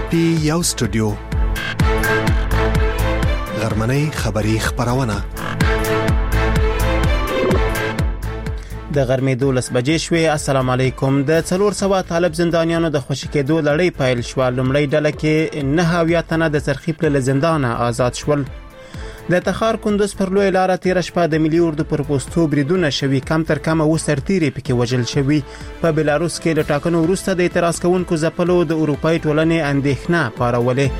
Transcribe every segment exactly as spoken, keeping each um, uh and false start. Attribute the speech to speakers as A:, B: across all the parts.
A: پی یو سټوډیو غرمنۍ خبری خبرونه
B: د غرمې دولس بجې شوې. السلام علیکم. د څلور سوه طالب زندانیانو د خوشي کېدو لړۍ پیل شو. لومړی ډله کې نه اویا تنه د سرخیپ له زندانه آزاد شول. د تخار کندوز پر لوی لاره تیر شپه د ملي اردو پر پوسټو بریدونه شوي، کم تر کمه اوه سرتیري پکې وژل شوي. په بلاروس کې له ټاکنو وروسته د اعتراض کوونکو ځپلو د اروپایي ټولنې اندېښنه پارولې.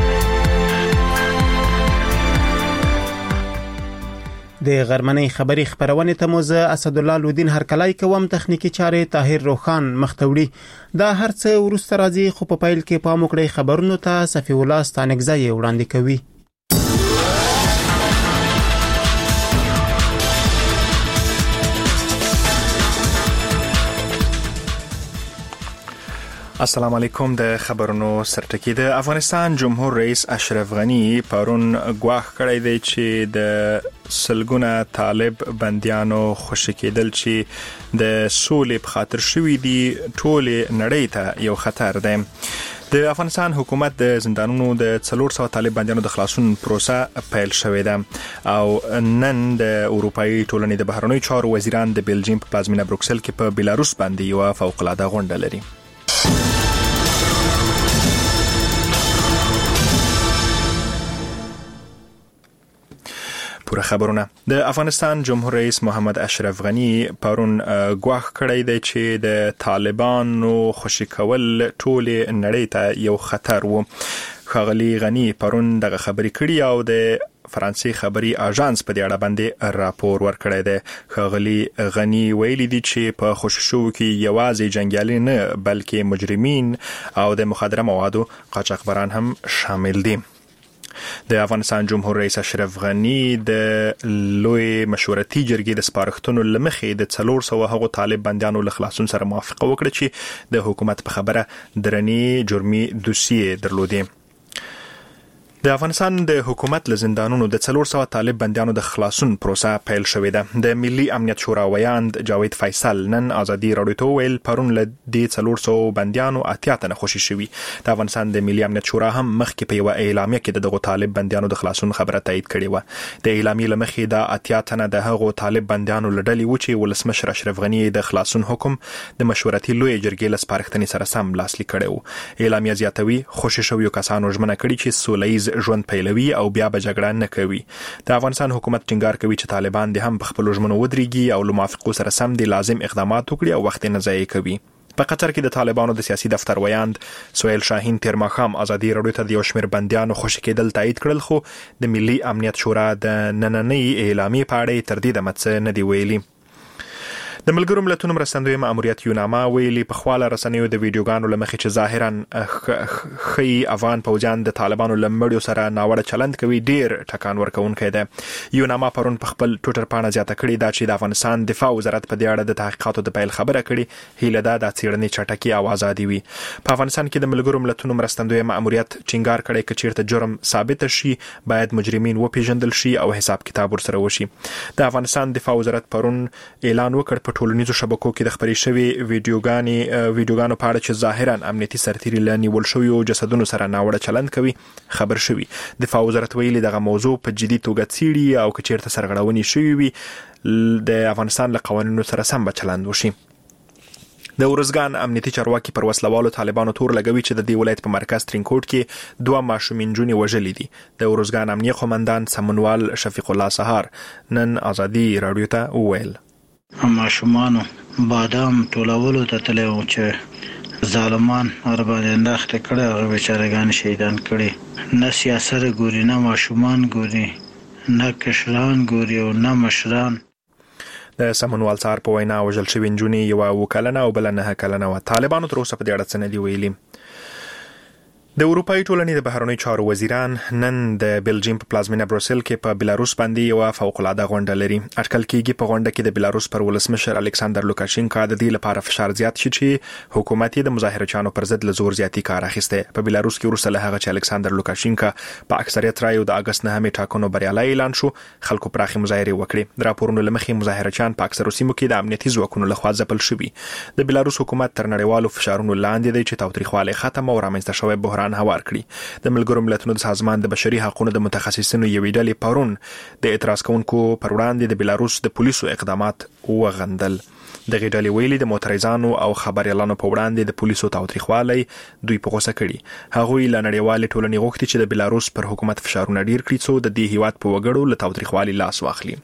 B: د غرمنۍ خبری خبرونه ته موزه اسد الله لودین هرکلای کوم، تخنیکی چاره طاهر روخان مختوړي. دا هرڅه وروسته راځي، خو په پایل کې پام وکړئ خبرونو ته. صفی الله ستانګزی وړاندې کوي.
C: السلام علیکم. د خبرونو سرټکی. د افغانستان جمهور رئیس اشرف غنی پرون ګواښ کړی دی چې د سلګونه طالب بنديانو خوشي کېدل چې د سولې په خاطر شوي دي ټول نړۍ ته یو خطر دی. د افغانستان حکومت د زندانونو د څلور سوه طالب بنديانو د خلاصون پروسه پیل شوې ده او نن د اروپایي ټولنې د بهرنیو چارو وزیران د بلجیم په پلازمینه بروکسل کې په بلاروس باندې یو فوق العاده غونډه لري. پوره خبرونه. د افغانستان جمهور رئیس محمد اشرف غنی پرون ګواښ کړی دی چې د طالبانو خوشي کول ټول نړۍ ته یو خطر وو. ښاغلي غنی پرون دغه خبرې کړي او د فرانسې خبري اژانس په دې اړه باندې راپور ورکړی دی. ښاغلي غنی ویلي دي چې په خوشي شو کې یوازې جنگیالي نه بلکې مجرمین او د مخدره موادو قاچاقبران هم شامل دي. د افغانستان جمهور رئیس اشرف غنی د لوی مشورتي جرګې د سپارښتنو لمخې د څلور سوه هغو طالب بنديانو له خلاصون سره موافقه وکړه چې د حکومت په خبره درنې جرمي دوسیې درلودې. د افغانستان د حکومت له زندانونو د څلور سوه طالب بنديانو د خلاصون پروسه پیل شوې ده. د ملي امنیت شورا ویاند جاوید فیصل نن ازادي راډیو ته ویل پرون له دې څلور سوه بنديانو اتیا تنه خوشي شوي. د افغانستان د ملي امنیت شورا هم مخکې په یو اعلامیه کې دغه طالب بنديانو د خلاصون خبره تایید کړې و. د اعلامیې لمخې د اتیا تنه د هغو طالب بنديانو لړلې و چې ولسمشر اشرف غنی د خلاصون حکم د مشورتي لوی جرګې له سپارښتنې سره سم لاسلیک کړی و. اعلامیه زیاتوي خوشي شویو کسانو ژمنه کړې چې سولهییز ژوند پیلوي او بیا به جګړه نه کوي. د افغانستان حکومت ټینګار کوي چې طالبان دې هم په خپل ژمنو ودرېږي او له موافقو سره سم دي لازم اقدامات وکړي او وخت نه ضایع کوي. په قطر کې د طالبانو د سیاسي دفتر ویاند سهیل شاهین تیر ماښام ازادي راډیو ته د یو شمېر بندیانو خوشي کېدل تایید کړل، خو د ملي امنیت شورا د نننۍ اعلامیې په اړه تر دې دمه څه نه دي ویلي. د ملګرو ملتونو مرستندوی ماموریت یوناما ویلي په خواله رسنیو د ویډیوګانو لمخې چې ظاهرا خي افغان پوځیان د طالبانو لمړیو سره ناوړه چلند کوي ډیر ټکان ورکوونکی دی. یوناما پرون په خپل ټویټر پاڼه زیاته کړې ده چې د افغانستان دفاع وزارت په دې اړه د تحقیقاتو د پیل خبره کړې. هیله ده د څېړنې چټکي او ازادي وي. په افغانستان کې د ملګرو ملتونو مرستندوی ماموریت ټینګار کړی چې چیرته جرم ثابت شي باید مجرمین وپیژندل شي او حساب کتاب ورسره وشي. د افغانستان دفاع وزارت پرون اعلان وکړ ټولنیزو شبکو کې د خبري شوی ویډیوګانې ویډیوګانو په اړه چې ظاهرا امنیتي سرتیري له نیول شویو جسدونو سره ناوړه چلند کوي خبر شوی. دفاع وزارت ویلي دغه موضوع په جدي توګه څیړي او که چیرته سرغړونې شوي وي د افغانستان له قوانینو سره سم به چلند وشي. د ورزګان امنیتي چارواکي پر وسلوالو طالبانو تور لګوي چې د دې ولایت په مرکز ترینکوټ کې دوه ماشومې نجونې وژلې دي. د ورزګان امنیه قومندان سمنوال شفیق الله سهار نن ازادي راډیو ته وویل
D: ماشومانو بادام ټولولو ته تللی و چې ظالمان ورباندې انداخته کړی، هغه بیچارهګان شهیدان کړي. نه سیاست ګوري، نه ماشومان ګوري، نه کشران ګوري او نه مشران.
C: د سمنوال سهار په وینا وژل شوې نجونې یوه اووه کلنه او بله نهه کلنه وه. طالبانو تر اوسه په دې اړه څه نه دي ویلي. د اروپایي ټولنې د بهرنیو چارو وزیران نن د بلجیم په پلازمینه بروکسل کې په بلاروس باندې یو فوق العاده غونډه لري. اټکل کېږي په غونډه کې د بلاروس پر ولسمشر الکساندر لوکاشینکا د دې لپاره فشار زیات شي چې حکومت یې د مظاهرچیانو پر ضد له زور زیاتي کار اخیسته. په بلاروس کې وروسته له هغه چې الکساندر لوکاشینکا په اکثریت رایو د اگست نهمې ټاکنو بریالی اعلان شو، خلکو پراخي مظاهرې وکړې. د راپورونو لمخې مظاهرچیان په اکثرو سیمو کې د امنیتي ځواکونو لخوا ځپل شوي. د بلاروس حکومت تر نړیوالو فشارونو لاندې دی چې تاوتریخوالی ختم او رامنځته شوی بحران بحران هوار کړي. د ملګرو ملتونو د سازمان د بشري حقوقو د متخصصینو یوې ډلې پرون د اعتراض کوونکو پر وړاندې د بلاروس د پولیسو اقدامات وغندل. د غډلې ویلي د موټریزانو او خبريالانو په وړاندې د پولیسو تاوتریخوالي دوی په غوسه کړي. هغوی له نړیوال ټولنې غوښتي چې د بلاروس پر حکومت فشارونه ډیر کړي څو د دې هیواد په وګړو له تاوتریخوالي لاس واخلي.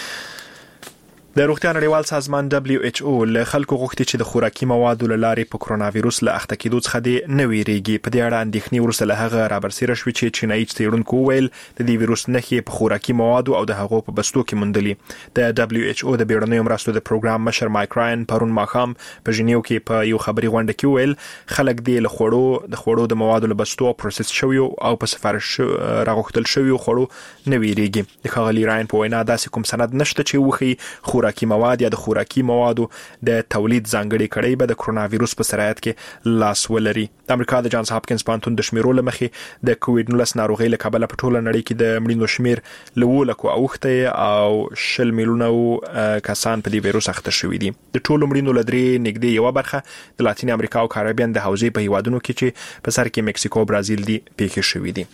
C: د روغتیا نړیوال سازمان دبليو ایچ او له خلکو غوښتي چې د خوراکي موادو له لارې په کرونا وایروس له اخته کېدو څخه د نه ویریږي. په دې اړه اندېښنې ورسره له هغه رابرسېره شوې چې چینایي څېړونکو ویل د دې وایروس نښې په خوراکي موادو او د هغو په بستو کې موندلې. د دبليو ایچ او د بیړنیو مرستو د پروګرام مشر مایک راین پرون ماښام په ژنیو کې په یو خبري غونډه کې ویل خلک د له خوړو د خوړو د موادو له بستو پروسس شوی او په سفارش راغوښتل شوی خوړو نه ویریږي. د ښاغلي راین په وینا داسې کوم سند نشته چې وخی خوراکي مواد یا د خوراکي موادو د تولید ځانګړي کړي به د کرونا وایروس په سرایت کې لاس ولري. د امریکا د جانز هاپکینز پانتون د شمیرو لمخې د کووډ نولس ناروغي له کبله په ټوله نړۍ کې د مړینو شمیر له ولکو اوخته او شل میلیونه کسان په دې وایروس اخته شوي دي. د ټولو مړینو لدرې نږدې یو برخه د لاتین امریکا او کاریبین د حوزې په هیوادونو کې چې په سر کې مکسیکو او برازیل دي پیښې شوي دي.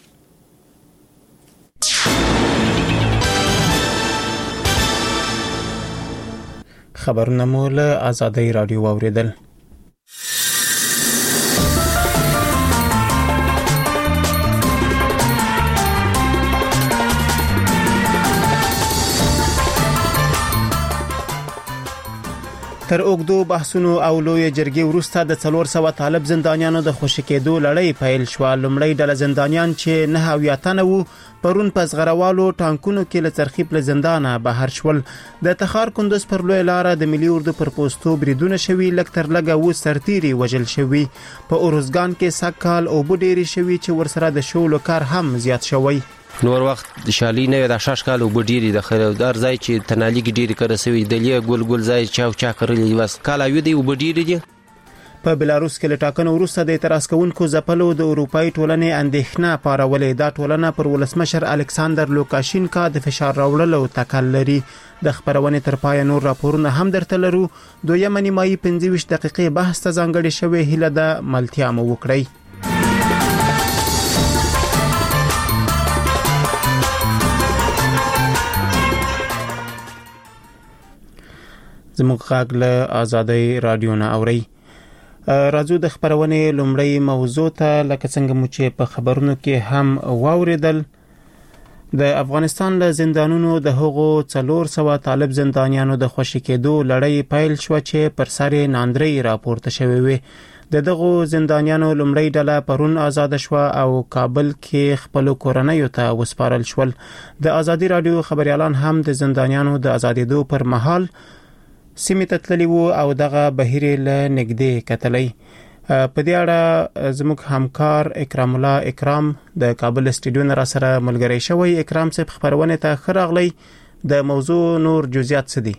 B: خبرونه مو له آزادۍ رادیو واوریدل. تر اوږدو بحثونو او لوی جرګې وروسته د څلور سوه طالب زندانیانو د خوشي کېدو لړۍ پیل شو. لومړی ډله زندانیان چې نه اویا تنه وو پرون په زغروالو ټانکونو کې له ترخیب له زندانه بهر شول. د تخار کندوز پر لوی لار د ملي اردو پر پوسټو بریدونه شوي لک تر لګه و سرتيري وجل شوي. په اورزګان کې سکهال او بډيري شوي چې ورسره د شولو کار هم زیات شوی.
E: نور وخت د شالي نه د شاش کال او بډيري د خیرودار ځای چې تنالي کې ډيري کړه سوي د لې ګل ګل ځای چاو چا کړلې واس کاله یو دی او بډيري دي.
B: په بلاروس کې لټاکنو وروسته د اعتراض کوونکو ځپلو د اروپאי ټولنې اندېښنه پارولې. دا ټولنه پر ولسمشر الکساندر لوکاشینکا د فشار راوړلو تکل لري. د خبرونې تر پای نور راپورونه هم درته لرو. دویمه نیمایي پنځه ویشت دقیقې بحث ته ځانګړې شوې هیله د ملتیا مو وکړئ. زموږ غږ له آزادۍ رادیو نه اوري. راځو د خبرونې لومړی موضوع ته لکه څنګه مو چې په خبرونو کې هم واوریدل. د افغانستان له زندانونو د هغو څلور سوه طالب زندانیانو د خوشي کېدو لړۍ پیل شو چې پر سر ناندري راپورته شوی وي. د دغو زندانیانو لومړی ډله پرون آزاد شو او کابل کې خپل کورنۍ ته وسپارل شول. د آزادۍ رادیو خبريالان هم د زندانیانو د آزادېدو پر مهال سیمه ته تللی وو او دغه بهیر له نږدې کتلې. په دې اړه زموږ همکار اکرام الله اکرام د کابل استډیو نه را سره ملګری شوی. اکرام صاحب خبرونه ته خراغلی د موضوع نور جزئیات څه دي؟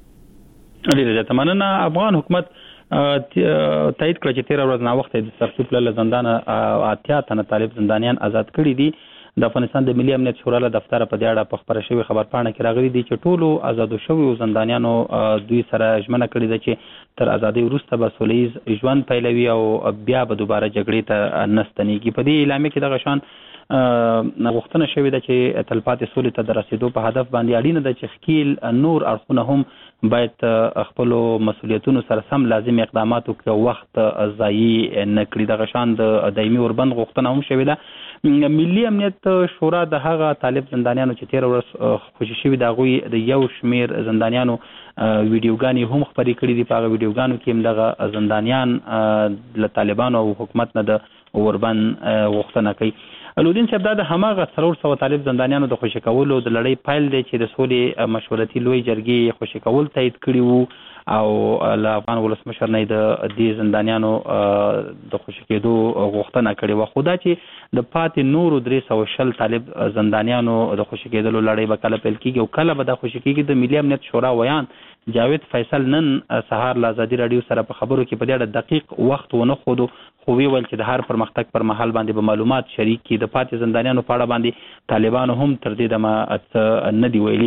F: علي تمنه افغان حکومت تایید کړ چې تیر ورځ نا وخت د ترتیب له زندان اتیا تنه طالب زندانیان آزاد کړي دي. د افغانستان د ملي امنیت شورا له دفتر په دې اړه په خبره شوی خبرپاڼه کې راغلي دي چې ټولو آزادو شوی زندانیانو دوی سره ژمنه کړې ده چې تر ازادۍ وروسته به سولهییز ژوند پیلوي او بیا به دوباره جګړې ته نستنیږي. په دې اعلامیه کې دغه شان غوښتنه شوې ده چې تلپاتې سولې ته د رسیدو په هدف باندې اړینه ده چې ښکیل نور اړخونه هم باید خپل مسؤلیتونو سره سم لازم اقدامات وکړي او وخت ضایع نه کړي. دغه شان د دایمي اوربند غوښتنه هم شوې ده. ملي امنیت شورا د هغه طالب زندانیانو چې تیر ورځ خوشي شوي د غوي د یو شمیر زندانیانو ویډیوګانې هم خبرې کړې دي. په هغه ویډیوګانو کې هم دغه زندانیان له طالبانو او حکومت نه د اوربند غوښتنه کوي. الودین صاحب دا د هماغه څلور سوه طالب زندانیانو د خوشي کولو د لړۍ پیل دی چې د سولې مشورتي لوی جرګې خوشي کول تایید کړي وو او له افغان ولسمشر نه د دې زندانیانو د خوشي کېدو غوښتنه کړې وه. خو دا چې د پاتې نورو درې سوه شل طالب زندانیانو د خوشي کېدلو لړۍ به کله پیل کېږي او کله به دا خوشي کېږي د ملي امنیت شورا ویان جاوید فیصل نن سهار له آزادي رادیو سره په خبرو کې په دې اړه دقیق وخت ونه ښودو خو ویل چې د هر پرمختګ پر مهال باندې به معلومات شریک کړي. د پاتې زندانیانو په اړه باندې طالبانو هم تر دې دمه څه نه دی ویلي.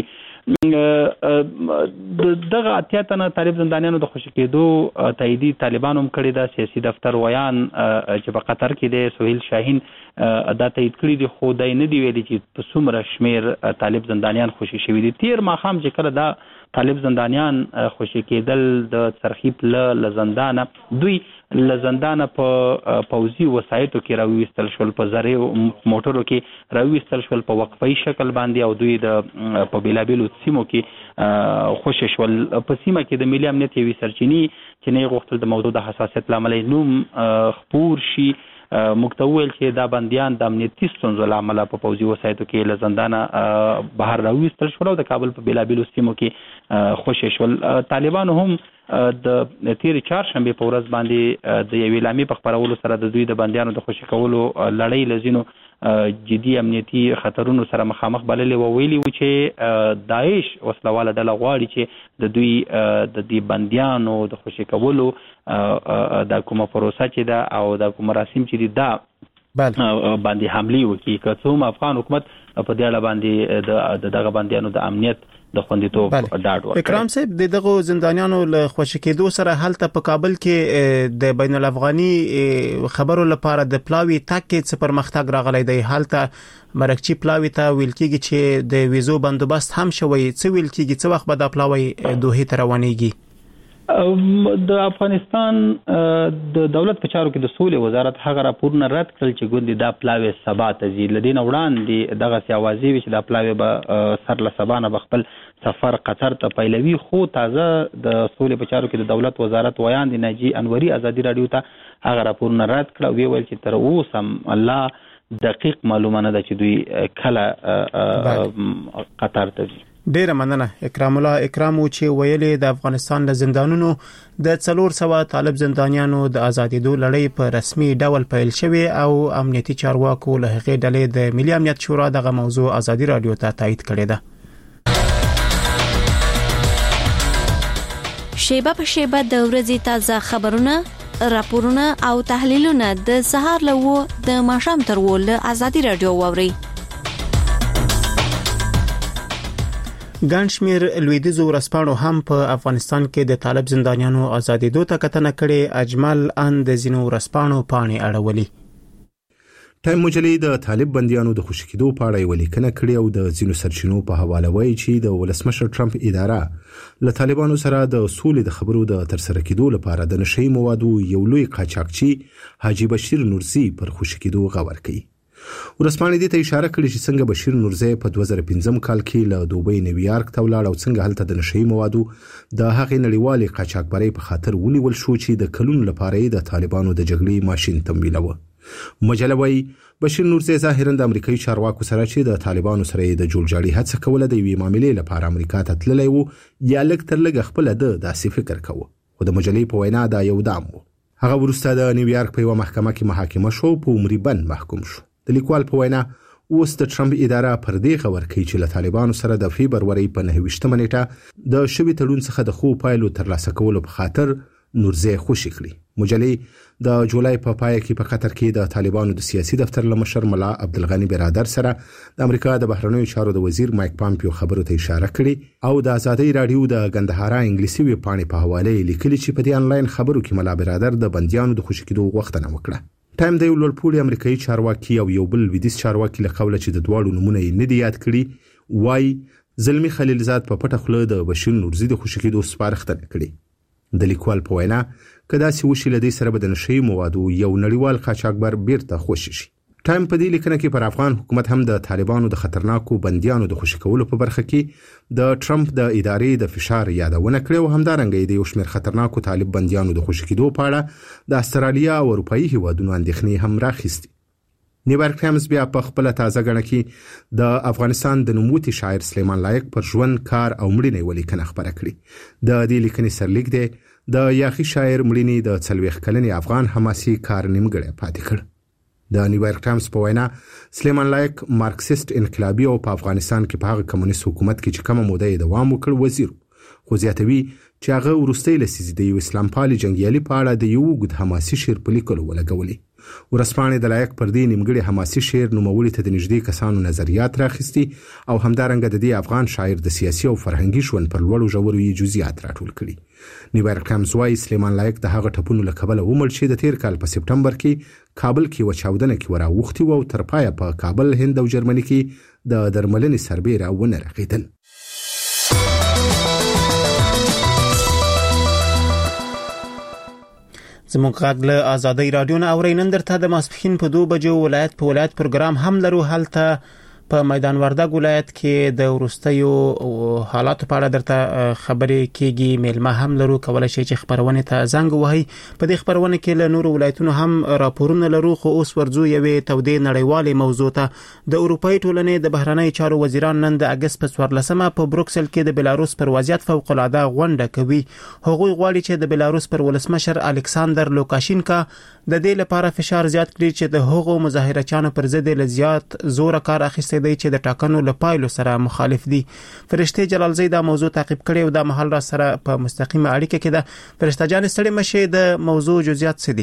F: دغه اتیا تنه طالب زندانیانو د خوشی کېدو تاییدي طالبانو هم کړی دا سیاسي دفتر ویان چې په قطر کې د سهیل شاهین دا تایید کړی دی خو دای نه دی ویلي چې په څومره شمیر طالب زندانیان خوشی شوي دي. تیر ماښام چې کله دا طالب زندانیان خوشی کېدل د ترخیب له زندانه دوی له زندانه په پوځي وسایطو کې راوېستل شول، په زری موټرو کې راوېستل شول په وقفي شکل باندې او دوی د په بیلابیلو سیمو کې خوشی شول. په سیمه کې د ملي امنیت یوې سرچینې چې نه غوښتل د موضوع د حساسیت لامل نوم خپور شي موږ ته وویل چې دا بندیان د امنیتي ستونزو له امله په پوځي وسایطو کې له زندانه بهر راوېستل شول او د کابل په بیلابیلو سیمو کې خوشی شول. طالبانو هم د تیر چهارشنبه په ورځ باندې د یوې اعلامیې په خپرولو سره د دوی د بندیانو د خوشی کولو لړۍ لزینو جدي امنیتي خطرونو سره مخامخ بللې و. ویلي و چې داعش وسلواله ډله غواړي چې د دوی د دې بندیانو د خوشی کولو د کومه پروسه چې ده او د کوم مراسم چې دي دا باندې حمله وکړي. که څوم افغان حکومت په دې اړه باندې د دغه بندیانو د امنیت د خوندیتوب ډاډ ورکړي.
B: اکرام صاحب د دغه زندانیانو له خوشی کېدو سره هلته په کابل کې د بین الافغاني خبرو لپاره د پلاوی تاکید څخه پرمختګ راغلی دی. هلته مرکچی پلاوی ته ویل کېږي چې د ویزو بندوبست هم شوی. څه ویل کېږي څه وخت به د پلاوی دوه ته روانېږي؟
F: د افغانستان د دولت په چارو کې د سولې وزارت هغه راپورونه رد کړل چې ګوندې دا پلاوی سبا ته ځي. لدین وړاندې دغه سیاوازي وی چې دا پلاوی به سر له سبا نه خپل سفر قطر ته پیلوي. خو تازه د سولې په چارو کې د دولت وزارت ویان دی ناجی انوري ازادي رادیو ته هغه راپورونه رد کړ او ویل چې تر اوسه الله دقیق معلومه نه ده چې دوی کله قطر ته ځي.
B: ډیره مننه اکرام الله. اکرام و چې ویلې د افغانستان د زندانونو د څلور سوه طالب زندانیانو د ازادېدو لړۍ په رسمي ډول پیل شوې او امنیتي چارواکو له هغې ډلې د ملي امنیت شورا دغه موضوع ازادي رادیو ته تایید کړې ده.
G: شیبه په شیبه د ورځې تازه خبرونه، راپورونه او تحلیلونه د سهار له و د ماښام تر و له ازادي رادیو واوري. ګنشمیر لویدیزو ورسپانو هم په افغانستان کې د طالب زندانیانو ازادېدو ته کتنه کړې. اجمل ان د زینو ورسپانو پاڼې اړولې.
H: ټایم مجلې د طالب بندیانو د خوشی کېدو په اړه ولیکنه کړې او د زینو سرچینو په حواله وایي چې د ولسمشر ټرمپ اداره له طالبانو سره د سولې د خبرو د ترسره کېدو لپاره د نشئی موادو یو لوی قاچاقچی حاجی بشیر نورزی پر خوشی کېدو غور کوي. ورسپانې دې ته اشاره کړې چې څنګه بشیر نورزی په دوه زره پنځم کال کې له دوبۍ نیویارک ته ولاړ او څنګه هلته د نشئی موادو د هغې نړیوالې قاچاقبرۍ په خاطر ونیول شو چې د کلونو لپاره د طالبانو د جګړې ماشین تمویلوه. مجله وايي بشیر نورزی ظاهرا د امریکایي چارواکو سره چې د طالبانو سره د جوړجاړي هڅه کوله د یوې معاملې لپاره امریکا ته تللی و یا لږ تر لږه خپل د داسې فکر کوه. خو د مجلې په وینا دا یو دام و. هغه وروسته د نیویارک په یوه محکمه کې محاکمه شو په عمري بند محکوم شو. د لیکوال په وینا اوس د ټرمپ اداره پر دې خبر کوي چې له طالبانو سره د فبروري په نهه ویشتمه نیټه د شوی تړون څخه د خو پایلو ترلاسه کولو په خاطر نورزی خوشی کړی. مجلې د جولای په پای کې په قطر کې د طالبانو د سیاسي دفتر لمشر ملا عبدالغنی برادر سره د امریکا د بهرنیو چارو د وزیر مایک پامپیو خبرو ته اشاره کړې او د ازادي رادیو د ګندهارا انګلیسي ویب پاڼې په حواله لیکلي چې په دې انلاین خبرو کې ملا برادر د بندیانو د خوشی کېدو غوښتنه وکړه. ټایم د یو لوړپوړي امریکایي چارواکي او یو بل لویدیځ چارواکي له قوله چې د دواړو نمونه یې نه دي یاد کړي وایي زلمی خلیلزاد په پټه خوله د بشیر نورزي د خوشی کېدو سپارښتنه کړې. د لیکوال په وینا که داسې وشي له دې سره به د نشئی موادو یو نړیوال قاچاقبر بیرته خوشی شي. ټایم په دې لیکنه کې پر افغان حکومت هم د طالبانو د خطرناکو بندیانو د خوشی کولو په برخه کې د ټرمپ د ادارې د فشار یادونه کړې او همدارنګه د یو شمېر خطرناکو طالب بندیانو د خوشی کېدو په اړه د استرالیا او اروپאי هیوادونو اندېښنې هم راخیستي. نیویارک ټایمز بیا په خپل تازه غړنه کې د افغانستان د نوموتي شاعر سلیمان لایق پر ژوند کار او مړینې ولیکنه خبره کړې. د دې لیکنې سرلیک دی د یاخي شاعر مړینې د څلوېښت کلنې افغان حماسي کار نیمګړی پاتې کړ. د نیویارک ټایمز په وینا سلیمان لایق مارکسیست انقلابي او په افغانستان کې په هغه کمونیست حکومت کې چې کومه موده یې دوام وکړ وزیر خو زیاتوي چې هغه وروستۍ لسیزې د یو اسلام پالي جنګیالي په اړه د یو اوږد حماسي شعر په لیکلو ولګولې ورسپانې د لایق پر دې نیمګړي حماسي شعر نوموړي ته د نږدې کسانو نظریات راخستي او همدارنګه د دې افغان شاعر د سیاسي او فرهنګي ژوند پر لوړو ژورو یې جزئیات راټول کړي. نیویارک ټایمز وايي سلیمان لایق د هغه ټپونو له کبله ومړ چې د تیر کال په سپټمبر کې کابل کې و چاودنه کې وراوښتي او تر پایه په کابل، هند او جرمني کې د درملنې سربېره ونه رغېدل.
B: زموږ غږ له آزادۍ رادیو نه اورئ. نن درته د ماسپښین په دوه بجو ولایت په ولایت پروګرام هم لرو. هلته په میدان وردګ ولایت کې د وروستیو حالاتو په اړه درته خبرې کیږي. میلمه هم لرو، کولای شي چې خبرونه ته زنګ وهي. په دې خبرونه کې له نورو ولایتونو هم راپورونه لرو، خو اوس ورځو یوې تودې نړیوالې موضوع ته. د اروپאי ټولنې د بهرنۍ چارو وزیران نن د اگست په څوارلسمه په بروکسل کې د بلاروس پر وضعیت فوق العاده غونډه کوي. هغوی غواړي چې د بلاروس پر ولسمشر الکساندر لوکاشینکا د دې لپاره فشار زیات کړي چې د هغو مظاهرچیانو پر ضد له زیات زور کار اخیستي دی چې د ټاکنو له پایلو سره مخالف دي. فرشته جلالزی دا موضوع تعقیب کړي او د محل را سره په مستقیمه اړیکه کې ده. فرشته جان ستړي مشه د موضوع جزئیات څه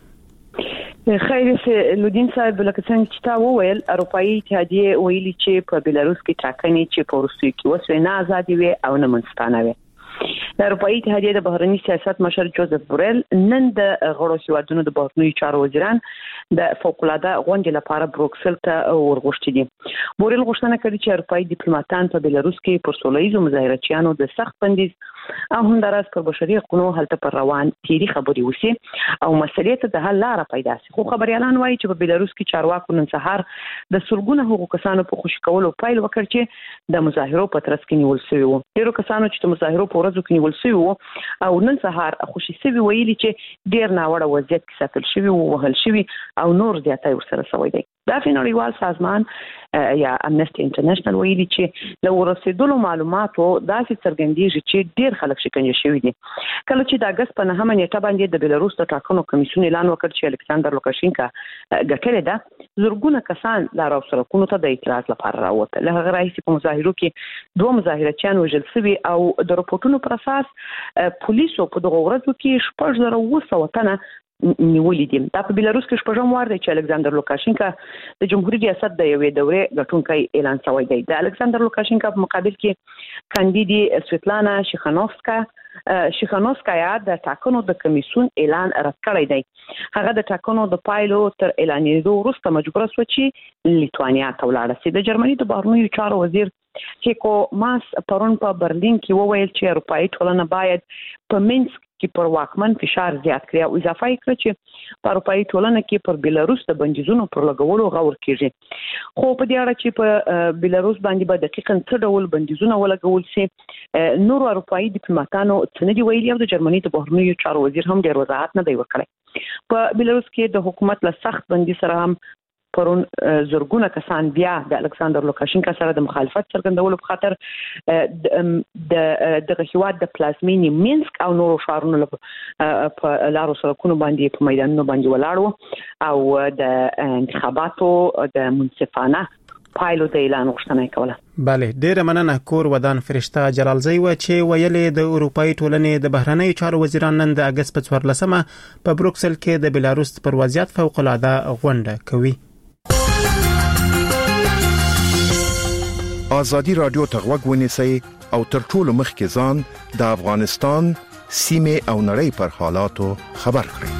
B: دي؟
I: خیر لودین صاحب، لکه څنګه چې تا وویل، اروپאי اتحادیه ویلي چې په بلاروس کې ټاکنې چې په روسیې کې وسوي نه ازادي وي او نه منځپانه وي. د اروپאי اتحادیه د بهرنی سیاست مشر جوزف بورل نن د غړو هیوادونو د بهرنی چارو وزیران د فوق العاده غونډې لپاره بروکسل ته ورغښتي دي. بورل غوښتنه کړې چې اروپאי ډیپلوماټان په بلاروس کې پر سولهییزو مظاهرچیانو د سخت بندیز او همداراز پر بشري حقوقو هلته پر روان تیری خبري وسی او مسلې ته د حل لار پیدا شي. خو خبريالان وایي چې په بلاروس کې چارواکو نن سهار د سلګونه حقوق کسانو په خوشی کولو پایل وکړ چې د مظاهرو په ترڅ کې نیول شوی وو. ډیرو کسانو چې د مظاهرو په ورځو کې نیول شوی وو او نن سهار خوشی شوی ویلي چې ډیر ناوړه وضعیت کې ساتل شوی وو، وهل شوی او نور زیاتای ورسره شوی دی. دا نړیوال سازمان یا امنسټي انټرنیشنل ویلي چې له ورسېدلو معلوماتو داسې څرګندېږي چې ډیر خلک شکنجه شوي دي. کله چې د اگست په نهمه نیټه باندې د بلاروس د ټاکنو کمیسیون اعلان وکړ چې الکساندر لوکاشینکا ګټلې ده، زرګونه کسان لار او سړکونو ته د اعتراض لپاره راووتل. له هغه راهیسې په مظاهرو کې دوه مظاهرچیان وژل شوي او د رپورټونو پر اساس پولیسو په دغه ورځو کې شپږ زره اوه سوه تنه نیولې دي. دا په بلاروس کې شپږم وار دی چې الکساندر لوکاشینکا د جمهوریت ریاست د یوې دورې ګټونکی اعلان شوی دی. د الکساندر لوکاشینکا په مقابل کې کاندیدي سویتلانا شیخانوفسکا شیخانوفسکایا د ټاکنو د کمیسیون اعلان رد کړی دی. هغه د ټاکنو د پایلو تر اعلانېدو وروسته مجبوره شو چې لیتوانیا ته ولاړه شي. د جرمني د بهرنیو چارو وزیر هیکو ماس پرون په برلین کې وویل چې اروپאי ټولنه باید په منځ کې پر واکمن فشار زیات کړي او اضافه کړي چې په اروپאי ټولنه کې پر بلاروس د بندیزونو پر لګولو غور کیږي. خو په دې اړه چې په بلاروس باندې به دقیقاً څه ډول بندیزونه ولګول شي نور اروپאי ډیپلوماټانو څه نه دی ویلي او د جرمني د بهرنیو چارو وزیر هم ډیر وضاحت نه دی ورکړی. په بلاروس کې د حکومت له سخت بندي سره هم پرون زرګونه کسان بیا د الکساندر لوکاشینکا سره د مخالفت څرګندولو په خاطر د دغه هیواد د پلازمینی مینسک او نورو ښارونو په لارو سړکونو باندې په میدانونو باندې ولاړ او د انتخاباتو د منصفانه پایلو د اعلان غوښتنه کوله.
B: بله، ډیره مننه. کور ودان فرشته جلالزی و چې ویلې د اروپאי ټولنې د بهرنۍ چارو وزیران نن د اگست په څوارلسمه په بروکسل کې د بلاروس پر وضعیت فوق العاده غونډه کوي.
J: آزادی رادیو ته غوږ ونیسئ او تر ټولو مخکې ځان د افغانستان سیمې او نړۍ پر حالاتو خبر کړئ.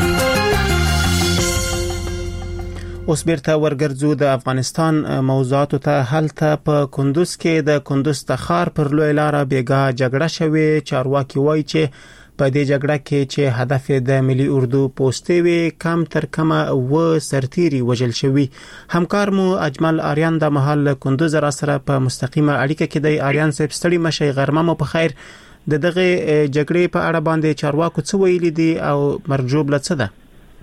B: اوس بیرته ورګرځو د افغانستان موضوعاتو ته. هلته په کندوز کې د کندوز تخار پر لوی لار بیګا جګړه شوې. چارواکي وایي چې په دې جګړه کې چې هدف د ملي اردو پوسټې وي کم تر کمه و سرتيري وجل شوی. همکار مو اجمل آریان د محل کندوز را سره په مستقیمه اړیکه کې دی. آریان صاحب ستړي مشي غرمه مو په خیر. د دغه جګړې په اړه باندې چارواکو څه ویلي دي او مرجوب لڅ ده؟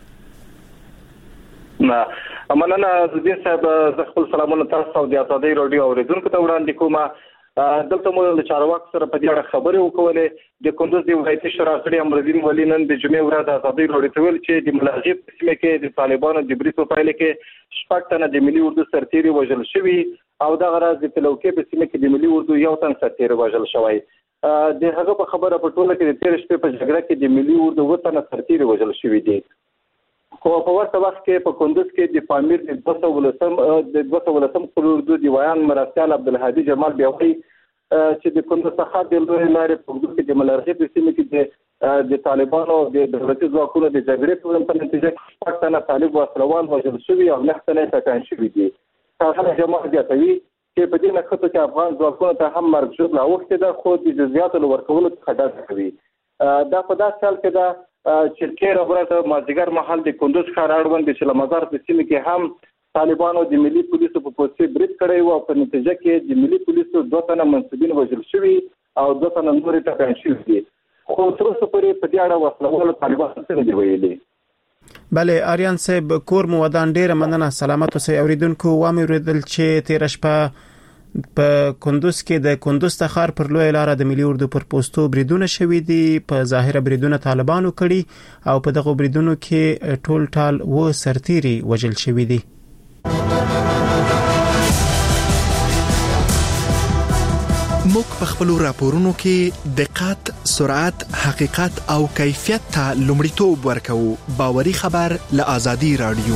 K: نه مننه زدي صاحب، زه خپل سلامونه تاسو ته د آزادۍ رادیو اوریدونکو ته وړاندې کوم. دلته مو د چارواکو سره په دې اړه خبرې وکولې. د کندوز د ولایتي شورا غړي امرالدین ولی نن د جمعې ورځ د آزادۍ رادیو ته ویل چې د ملاجب په سیمه کې د طالبانو د بریټو پایله کې شپږ تنه د ملي اردو سرتیري وژل شوي او دغه راز د تلوکې په سیمه کې د ملي اردو یو تن سرتیري وژل شوی. د هغه په خبره په ټوله کې د تیر شپې په جګړه کې د ملي اردو و تنه سرتیري وژل شوي دي. خو په ورته وخت کې په کندوز کې د پامیر د دوه سوه ولسم د دوه سوه ولسم قلوردو دیوان مرستیال عبدالهادي جمال بیاوي چې د کندوز څخه د لوی لارې په حدود کې د ملرغې په سیمه کې د د طالبانو د دولتي ځواکونو د جګړې په نتیجه کې شپږ تنه طالب وسلوال وژل شوي او نهه تنه ټپیان شوي دي. هغه جماعت زیاتوي چې په دې نښتو کې افغان ځواکونو ته هم مرګ ژوبله اوښتې ده، خو د جزیاتو له ورکولو څخه ډډه کوي. دا په داسې حال کې ده چې تېره ورځ مازدیګر مهال د کندوز ښار اړوند د چلمزار په سیمه کې هم طالبانو د ملي پولیسو په پوستې برید کړی و او په نتیجه کې د ملي پولیسو دوه تنه منصبین وژل شوي او دوه تنه نور ټپیان شوي دي. خو تر اوسه پورې په دې اړه وسلوالو طالبانو څه نه دي ویلي.
B: بله آریان صاحب، کور مو ودان، ډیره مننه. سلامت اوسئ. اوریدونکو وامې اورېدل چې تېره شپه په کندوز کې د کندوز ښار پر لویه لاره د ملي اردو پر پوستو بریدونه شوي دي. په ظاهره بریدونه طالبانو کړي او په دغه بریدونو کې ټول ټال و سرتیري وژل شوي دي.
A: موږ په خپلو راپورونو کې دقت، سرعت، حقیقت او کیفیت ته لومړیتوب ورکوو. باوري خبر له آزادي رادیو.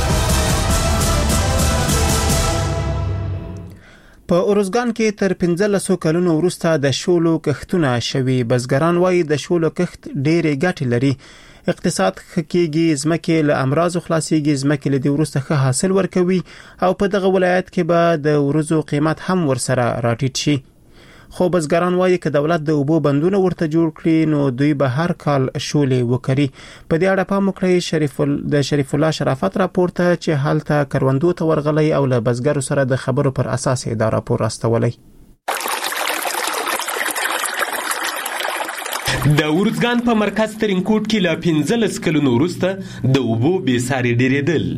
B: په اروزګان کې تر پنځلسو کلونو وروسته د شولو کښتونه شوي. بزګران وایي د شولو کښت ډېرې ګټې لري. اقتصاد ښه کېږي، ځمکې له امراضو خلاصېږي، ځمکې له دې وروسته ښه حاصل ورکوي او په دغه ولایت کې به د ورځو قیمت هم ورسره راټیټ شي. خو بزګران وایي که دولت د اوبو بندونه ورته جوړ کړي نو دوی به هر کال شولې وکړي. په دې اړه پام وکړئ شریف ال... د شریف الله شرافت راپورته چې هلته کروندو ته ورغلی او له بزګرو سره د خبرو پر اساس دا راپور راستولی.
L: د ورزګان په مرکز ترینکوټ کې له پنځلس کلونو وروسته د اوبو بې ساري ډېرېدل.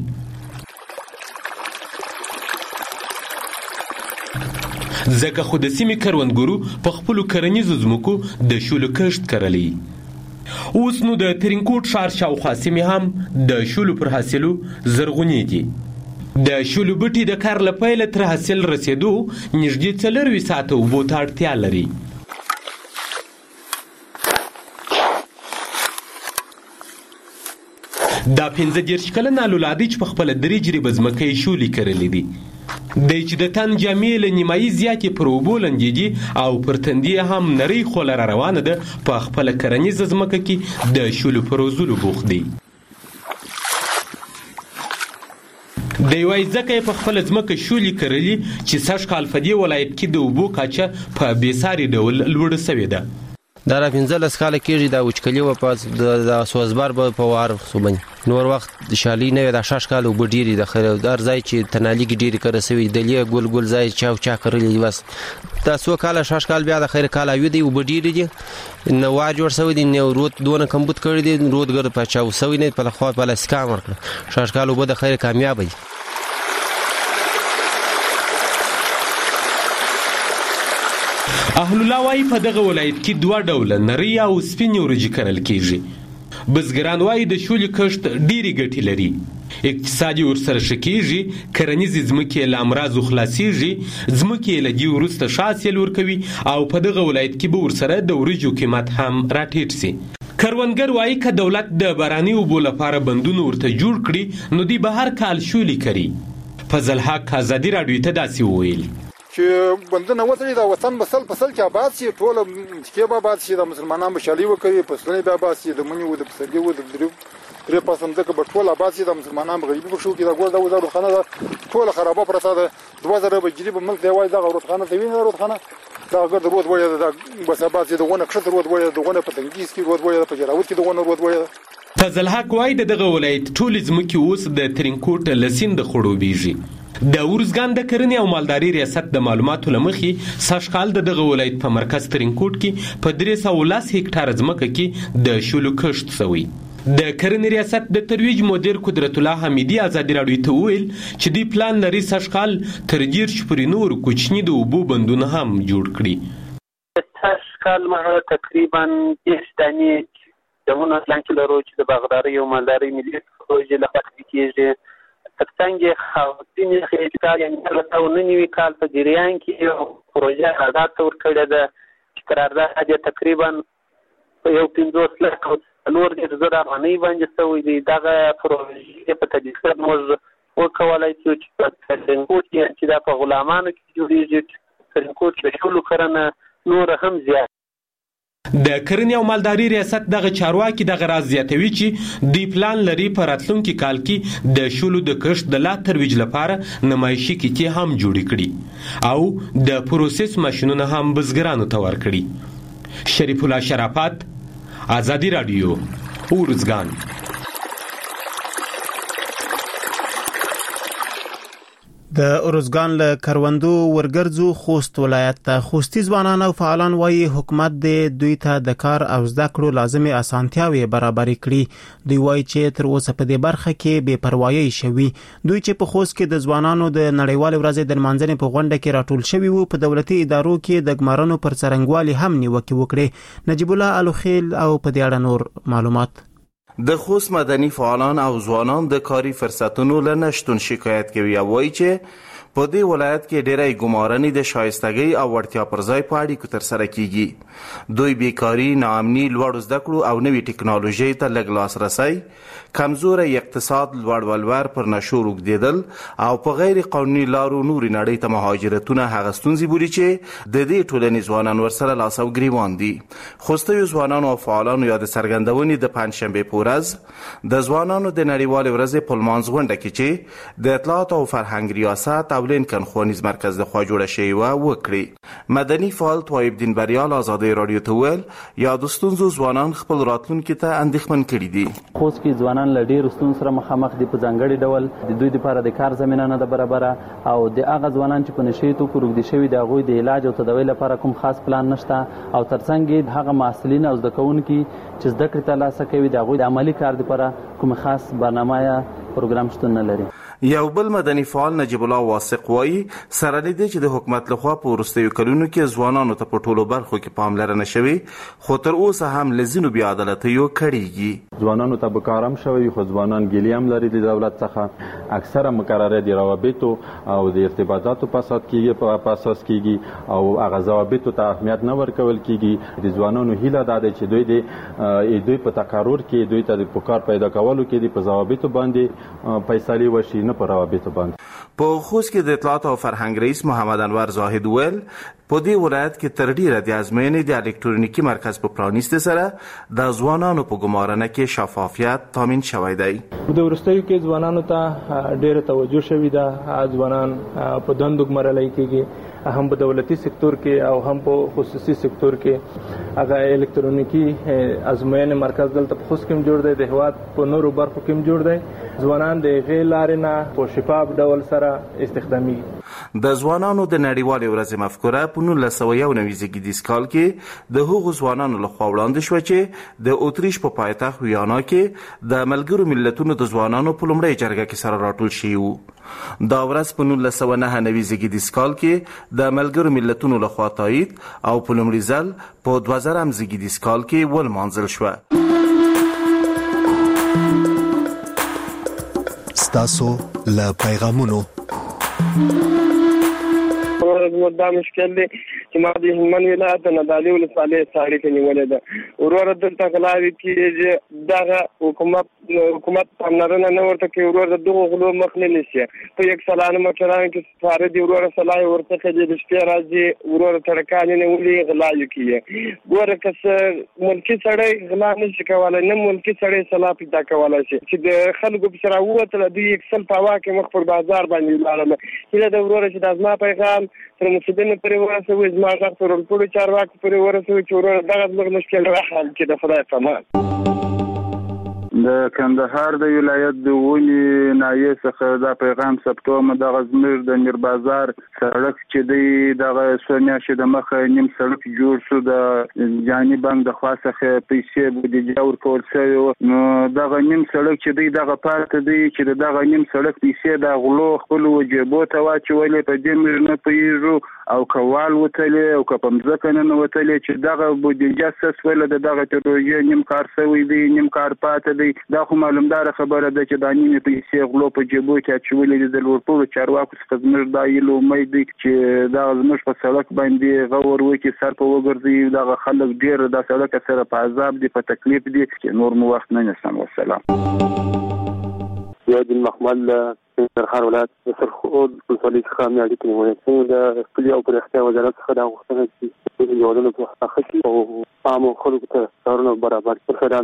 L: ځکه خو د سیمې کروندګرو په خپلو کرنیزو ځمکو د شولو کښت کرلی. اوس نو د ترینکوټ ښار شاوخوا سیمې هم د شولو پر حاصلو زرغونې دي. د شولو بټي د کار له پیله تر حاصل رسېدو نږدې څلرویشت ساعته اوبو ته اړتیا لري. دا پنځه دېرش کلن الولادي چې په خپله درې جریبه ځمکه یې شولې کرلې دي. دی چې د تن جامې له نیمایي زیاتې پر اوبو لندې دي او پر تندې هم نرۍ خوله را روانه ده، په خپله کرنیزه ځمکه کې د شولو په روزلو بوخت دی. دی وایي ځکه یې په خپله ځمکه شولې کرلي چې سږ کال په دې ولایت کې د اوبو کچه په بېساري ډول لوړه سوې ده.
E: دا را پنځلس کاله کېږي دا وچکلي وه په د سوزبر به په وار سوبني نور وخت د شالي نه وي دا شش کاله اوبه ډېرې د خیر دار ځای چې تنالي کې ډېرې کره سوي دلې ګل ګل ځای چاو چا کرلي بس دا څو کاله شش کال بیا د خیر کال اوی دی اوبه ډېرې دي نه وا جوړ سوی دي نه رود دونه کمبود کړی دي رودګر په چاو سوی نه په خوا په لسکا ورکړه شش کال اوبه د خیر کامیاب دي.
L: اهل الله وايي په دغه ولایت کې دوه ډوله نری او سپینې ورجې کرل کېږي. بزګران وايي د شولې کښت ډېرې ګټې لري. اقتصاد یې ورسره ښه کېږي، کرنیزې ځمکې یې له امراضو خلاصېږي، ځمکې یې له دې وروسته ښه حاصل ورکوي او په دغه ولایت کې به ورسره د وریجو قیمت هم راټیټ سي. کروندګر وايي که دولت د باراني اوبو لپاره بندونه ورته جوړ کړي نو دوی به هر کال شولې کوي. فضل حق ازادي راډیو ته داسې وویل
M: چې بندونه وتړي دا وطن به سل په سل کې آباد شي، ټوله مځکې به آباد شي، د مسلمانان به شالي وکوي، فصلونه به آباد شي، د مني و د پسرلي و د درې پاسه مځکه به ټول آباد شي، د مسلمانان به غریبي پکښې وکړي. دا ګوره دا اوس دا رودخانه ده ټوله خرابه پرته ده، دوه زره به جریبه ملک دی وایي دغه رودخانه ته وینې رودخانه دغه ګرد رود وایي ده بس آباد شي، د غونه کښته رود وایي ده، د غونه په تنګیز کې رود وایي ده، په جراود کې د غونه رود وایي ده.
L: فضل حق وايي د دغه ولایت ټولې ځمکې اوس د ترینکوټ له سیند خړوبېږي. د ورزګان د کرنې او مالداري ریاست د معلوماتو له مخې سږ کال د دغه ولایت په مرکز ترینکوټ کې په درې سوه لس هکټاره ځمکه کې د شولو کښت شوی. د کرنې ریاست د ترویج مدیر قدرت الله حمیدي ازادي راډیو ته وویل چې دوی پلان لري سږ کال تر دېرش پورې نور کوچني د اوبو بندونه هم جوړ کړي.
N: سږ کال ما تقریبا دېرش دانې دمونه پلان کې لرو چې د باغدارۍ او مالدارۍ ملي پروژې لخوا کېږي. ترڅنګ خواتین خېټکار یعنی هغه نو نوي کال په جریان کې پروژه قرارداد ورکړې ده چې قرارداد یې تقریبا یو پنځوس لک نور د زړه افغاني باندې سوي دي دغه پروژې په تدقیق موږ وکولای شو چې په ترنکوټ کې چې دا په غلامانو کې جوړیږي ترنکوټ د شولو کرنه نور هم زیات
L: د کرنې او مالداري ریاست دغه چارواکي دغه راز زیاتوي چې دی پلان لري په راتلونکي کال کې د شولو د کښت د لا ترویج لپاره نمایشي کیتې هم جوړې کړي او د پروسس ماشینونه هم بزګرانو ته ورکړي. شریف الله شرافت، آزادی رادیو، اورزګان.
B: د ارزګان له کروندو ورګرځو خوست ولایت ته خوستي ځوانان او فعالان وایي حکومت د دوی ته د کار او زده کړو لازمي اسانتیاوې برابرې کړي. دوی وایي چې تر اوسه په دې برخه کې بې پروايي شوي. دوی چې په خوست کې د ځوانانو د نړیوال ورځې د لمانځنې په غونډه کې راټول شوي وو په دولتي ادارو کې د ګمارنو پر څرنګوالي هم نیوکې وکړې. نجیب الله الوخیل او په دې اړه نور معلومات.
O: د خوست مدني فعالان او ځوانان د کاري فرصتونو له نشتون شکایت کوي او وایي چې په دې ولایت کې ډېری ګمارنې د شایستګۍ او وړتیا پر ځای په اړیکو ترسره کیږي. دوی بیکاري، ناامني، لوړ زده کړو او نوې ټکنالوژۍ ته لږ لاسرسی، کمزوری اقتصاد، لوړ ولور پر نشور اوږدېدل او په غیر قانوني لارو نورې نړۍ ته مهاجرتونه هغه ستونزې بولي چې د دې ټولنې ځوانان ورسره لاس او ګریوان دي. خوستیو ځوانانو او فعالانو یا د څرګندونې د پنجشنبې په ورځ د ځوانانو د نړیوالې ورځې په لمانځ غونډه کې چې د اطلاعات او فرهنګ ریاست او لینکن ښوونیز مرکز د خوا جوړه شوې وه وکړي. مدني فعال طایب دین بریال آزادۍ راډیو ته وویل یا د ستونزو ځوانان خپل راتلونکي ته اندېښمن کړي دي.
F: خوست کې ځوانان له ډېرو ستونزو سره مخامخ دي. په ځانګړي ډول د دوی لپاره د کار زمینه نه ده برابره او د هغه ځوانان چې په نشې توکو روږدي شوي د هغوی د علاج او تداوۍ لپاره کوم خاص پلان نشته او ترڅنګ یې هغه محصلین او زده کوونکي چې زده کړې ترلاسه کوي د هغوی د عملي کار لپاره کوم خاص برنامه یا پروګرام شتون نه لري.
O: یو بل مدني فعال نجیب الله واثق وایي سره له دې چې د حکومت لخوا په وروستیو کلونو کې ځوانانو ته په ټولو برخو کې پاملرنه شوې خو تر اوسه هم له ځینو بې عدالتیو کړېږي.
P: ځوانانو ته به کار هم شوی خو ځوانان ګیلې هم لري د دولت څخه. اکثره مقرره د روابطو او د ارتباطاتو په اساس کېږي په اساس کېږي او هغه ضوابطو ته اهمیت نه ورکول کېږي. د ځوانانو هیله دا ده چې دوی د دوی په تقرر کې دوی ته د کار پیدا کولو کې د ضوابطو باندې فیصلې وشي نه په روابطو باندې.
O: په خوست کې د اطلاعات او فرهنګ رئیس محمد انور زاهد ویل په دې ولایت کې تر ډیره د ازموینې د الکترونیکي مرکز په پرانیستو سره د ځوانانو په ګمارنه کې شفافیت تامین شوی دی.
Q: د وروستیو کې ځوانانو ته ډیره توجه شوې ده. ځوانان په دندو ګمارل کېږي هم په دولتي سکتور کې او هم په خصوصي سکتور کې. هغه الکترونیکي ازموینې مرکز دلته په خوست کې جوړ دی، د هیواد په نورو برخو کې جوړ دی. ځوانان د هغې لارې نه په شفاف ډول سره استخدامي.
O: د ځوانانو د نړیوالې ورځې مفکوره په نولس سوه یو نوي زیږدیز کال کې د هغو ځوانانو لخوا وړاندې شوه چې د اتریش په پایتخت ویانا کې د ملګرو ملتونو د ځوانانو په لومړۍ جرګه کې سره راټول شوي وو. دا ورځ په نولس سوه نهه نوي زیږدیز کال کې د ملګرو ملتونو لخوا تایید او په لومړي ځل په دوه زرم زیږدیز کال کې ولمانځل شوه.
A: ستاسو له پیغامونو
R: دا مشکل دی چې ما د هلمند ولایت نه د علي ولسوالۍ ساړې ته نیولې ده. وروره دلته غلاوې کېږي. دغه حکومت حکومت پاملرنه نه ورته کوي. وروره دغو غلو مخ نه نیسي. په یک سلانه موټرانو کې سپاره دي. وروره سلای ورڅخه دي د شپې راځي. وروره تړکانې نیولې غلاوې کوي. ګوره که څه ملکي سړی غلا نشي کولی نه ملکي سړی سلا پیدا کولی شي چې د خلکو پسې راووتله دوی یک سل په هوا کې مخ پر بازار باندې ولاړله. هیله ده وروره چې دا زما پیغام تر مسؤلینو پورې ورسوي، زما غږ تر ټولو چارواکو پورې ورسوي چې وروره دغه زموږ مشکل راحل کړي د خدای په امان.
S: د کندهار د ولایت د ونې ناحیې څخه دا پیغام ثبتوم. دغه زموږ د میر بازار سړک چې دی دغه څو میاشتې د مخه نیم سړک جوړ شو. د جاني بانک د خوا څخه پیسې بودیجه ورکول شوې. نو دغه نیم سړک چې دی دغه پاتې دی چې دغه نیم سړک پیسې د غلو خپلو جیبو ته واچولې. په دې موږ نه پوهېږو او کوال وتلې او که په ځکه نه وتلې چې دغه بودیجه سسول د دغه پروژې نیم کار شوی دی نیم کار پاتې دی دا خو معلومدار خبره ده چې د نیمه پیسې غلو په جیبو کې اچولې د لورپور چارواکو څخه زموږ د ایلو امید دی چې دا زموږ په سړک باندې غور وکي سر په وګرځي دا خلک ډیر د سړک سره په عذاب دي په تکلیف دي چې نور مو وخت نه نشم والسلام
T: یاد المحمل سرخار ولایت سرخود ولسوالی څخه مې اړیکې نیولې څنګه د خپل او پرختیا وزارت څخه دا غوښتنه چې یو ډول په حق کې او عام خلکو ته کارونه برابر کړي